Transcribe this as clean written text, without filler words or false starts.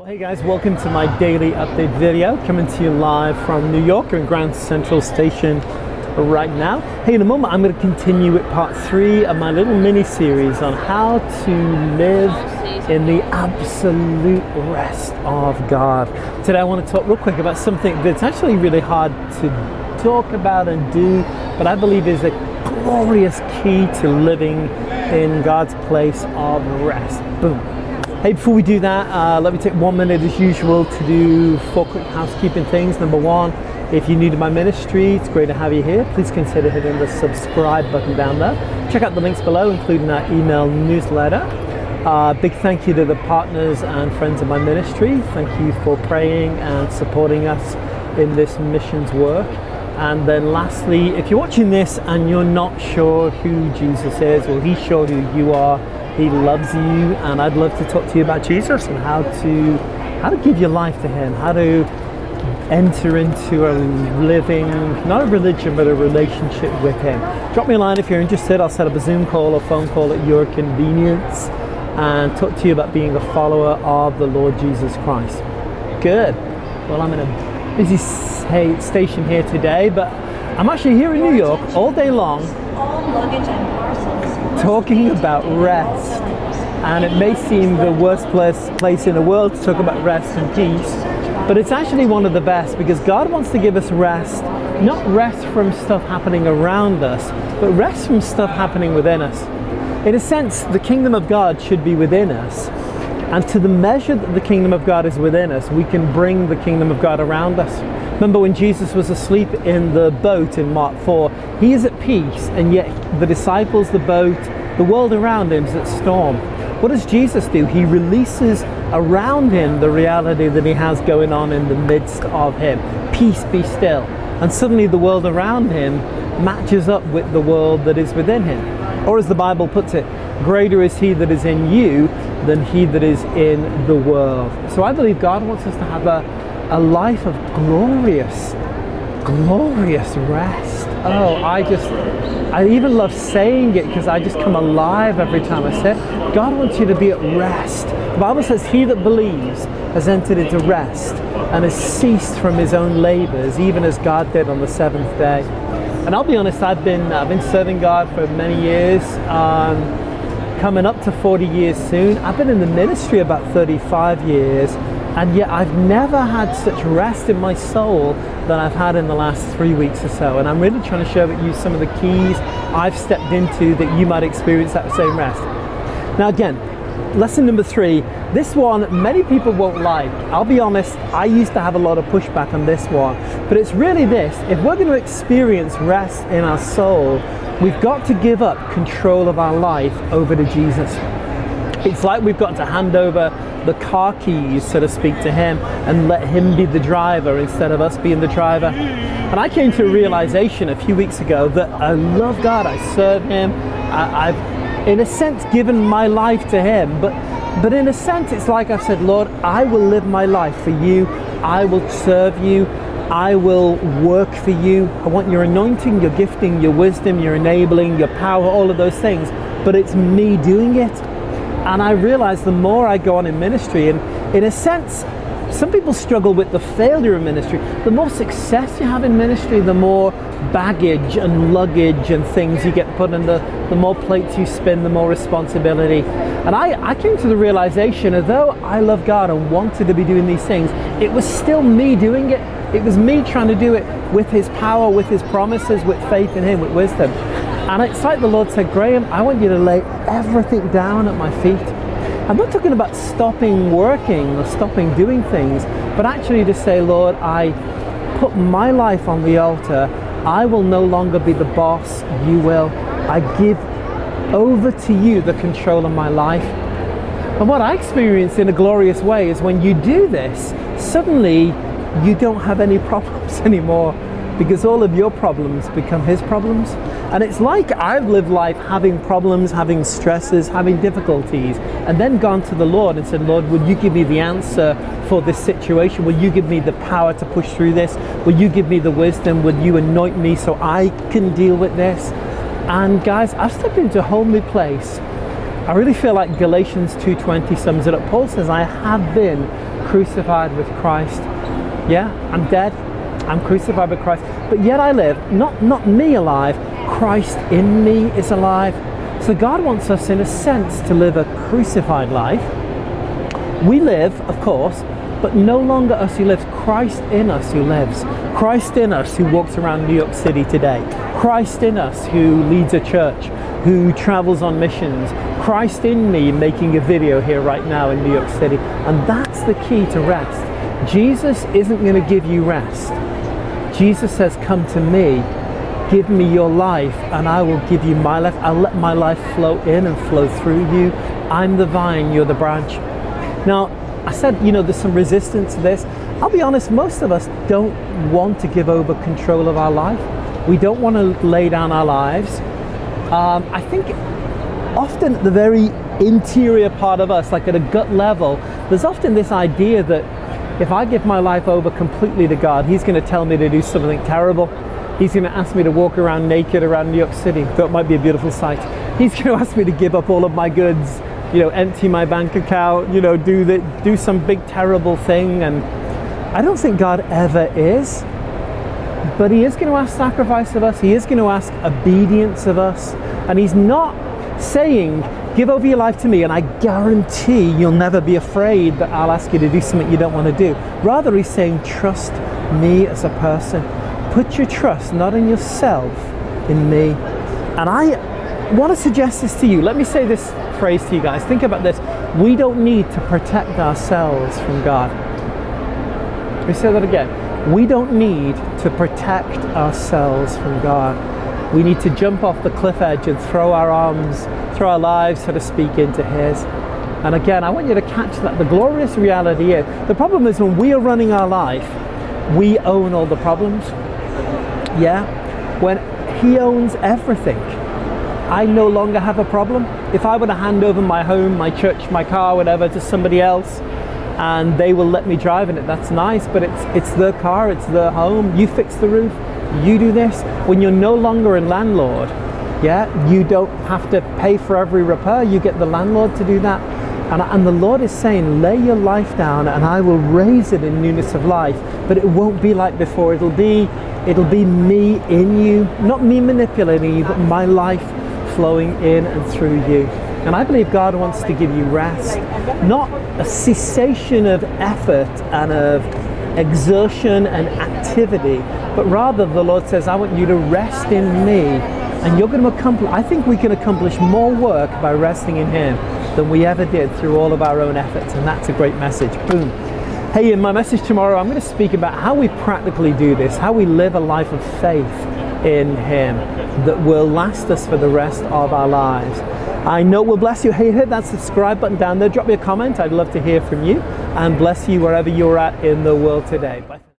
Well, hey guys, welcome to my daily update video, coming to you live from New York in Grand Central Station right now. Hey, in a moment I'm going to continue with part 3 of my little mini series on how to live in the absolute rest of God. Today I want to talk real quick about something that's actually really hard to talk about and do, but I believe is a glorious key to living in God's place of rest. Boom. Hey, before we do that, let me take 1 minute as usual to do 4 quick housekeeping things. Number 1, if you're new to my ministry, it's great to have you here. Please consider hitting the subscribe button down there. Check out the links below, including our email newsletter. Big thank you to the partners and friends of my ministry. Thank you for praying and supporting us in this missions work. And then lastly, if you're watching this and you're not sure who Jesus is, well, he's sure who you are. He loves you, and I'd love to talk to you about Jesus and how to give your life to him, how to enter into a living, not a religion, but a relationship with him. Drop me a line if you're interested. I'll set up a Zoom call or phone call at your convenience and talk to you about being a follower of the Lord Jesus Christ. Good. Well, I'm in a busy station here today, but I'm actually here in New York all day long, all luggage and parcels talking about rest. And it may seem the worst place in the world to talk about rest and peace, but it's actually one of the best, because God wants to give us rest, not rest from stuff happening around us, but rest from stuff happening within us. In a sense, the kingdom of God should be within us, and to the measure that the kingdom of God is within us, we can bring the kingdom of God around us. Remember when Jesus was asleep in the boat in Mark 4, he is at peace, and yet the disciples, the boat, the world around him is at storm. What does Jesus do? He releases around him the reality that he has going on in the midst of him. Peace, be still. And suddenly the world around him matches up with the world that is within him. Or as the Bible puts it, greater is he that is in you than he that is in the world. So I believe God wants us to have a life of glorious rest. Oh, I even love saying it because I just come alive every time I say it. God wants you to be at rest. The Bible says he that believes has entered into rest and has ceased from his own labors, even as God did on the 7th day. And I'll be honest, I've been serving God for many years, coming up to 40 years soon. I've been in the ministry about 35 years, and yet I've never had such rest in my soul than I've had in the last 3 weeks or so. And I'm really trying to share with you some of the keys I've stepped into that you might experience that same rest. Now again, lesson number 3, this one many people won't like. I'll be honest, I used to have a lot of pushback on this one, but it's really this: if we're going to experience rest in our soul, we've got to give up control of our life over to Jesus. It's like we've got to hand over the car keys, so to speak, to him and let him be the driver instead of us being the driver. And I came to a realization a few weeks ago that I love God, I serve him, I've in a sense given my life to him, but in a sense it's like I've said, Lord, I will live my life for you, I will serve you, I will work for you. I want your anointing, your gifting, your wisdom, your enabling, your power, all of those things, but it's me doing it. And I realize the more I go on in ministry, and in a sense, some people struggle with the failure of ministry. The more success you have in ministry, the more baggage and luggage and things you get put in, the more plates you spin, the more responsibility. And I came to the realization, although I love God and wanted to be doing these things, it was still me doing it. It was me trying to do it with his power, with his promises, with faith in him, with wisdom. And it's like the Lord said, Graham, I want you to lay everything down at my feet. I'm not talking about stopping working or stopping doing things, but actually to say, Lord, I put my life on the altar. I will no longer be the boss, you will. I give over to you the control of my life. And what I experience in a glorious way is when you do this, suddenly you don't have any problems anymore, because all of your problems become his problems. And it's like I've lived life having problems, having stresses, having difficulties, and then gone to the Lord and said, Lord, will you give me the answer for this situation? Will you give me the power to push through this? Will you give me the wisdom? Will you anoint me so I can deal with this? And guys, I've stepped into a whole new place I really feel like Galatians 2:20 sums it up. Paul says, I have been crucified with Christ. Yeah, I'm dead. I'm crucified with Christ. But yet I live, not me alive, Christ in me is alive. So God wants us, in a sense, to live a crucified life. We live, of course, but no longer us who lives, Christ in us who lives. Christ in us who walks around New York City today. Christ in us who leads a church, who travels on missions. Christ in me making a video here right now in New York City. And that's the key to rest. Jesus isn't going to give you rest. Jesus says, come to me, give me your life, and I will give you my life. I'll let my life flow in and flow through you. I'm the vine, you're the branch. Now, I said, there's some resistance to this. I'll be honest, most of us don't want to give over control of our life. We don't want to lay down our lives. I think often at the very interior part of us, like at a gut level, there's often this idea that if I give my life over completely to God, He's going to tell me to do something terrible. He's going to ask me to walk around naked around New York City. That might be a beautiful sight. He's going to ask me to give up all of my goods, empty my bank account, do some big terrible thing. And I don't think God ever is. But He is going to ask sacrifice of us. He is going to ask obedience of us. And He's not saying, give over your life to me and I guarantee you'll never be afraid that I'll ask you to do something you don't want to do. Rather, He's saying, trust me as a person. Put your trust not in yourself, in me. And I want to suggest this to you. Let me say this phrase to you guys. Think about this. We don't need to protect ourselves from God. Let me say that again. We don't need to protect ourselves from God. We need to jump off the cliff edge and throw our arms, throw our lives, so to speak, into His. And again, I want you to catch that. The glorious reality is, the problem is when we are running our life, we own all the problems. Yeah? When He owns everything, I no longer have a problem. If I were to hand over my home, my church, my car, whatever, to somebody else, and they will let me drive in it, that's nice, but it's their car, it's their home. You fix the roof, you do this. When you're no longer a landlord, yeah, you don't have to pay for every repair. You get the landlord to do that. And the Lord is saying, lay your life down and I will raise it in newness of life. But it won't be like before. It'll be me in you, not me manipulating you, but my life flowing in and through you. And I believe God wants to give you rest, not a cessation of effort and of exertion and activity, but rather the Lord says, I want you to rest in me, and you're going to accomplish, I think we can accomplish more work by resting in Him than we ever did through all of our own efforts. And that's a great message. Boom. Hey, in my message tomorrow, I'm going to speak about how we practically do this, how we live a life of faith in Him that will last us for the rest of our lives. I know it will bless you. Hey, hit that subscribe button down there. Drop me a comment. I'd love to hear from you, and bless you wherever you're at in the world today. Bye.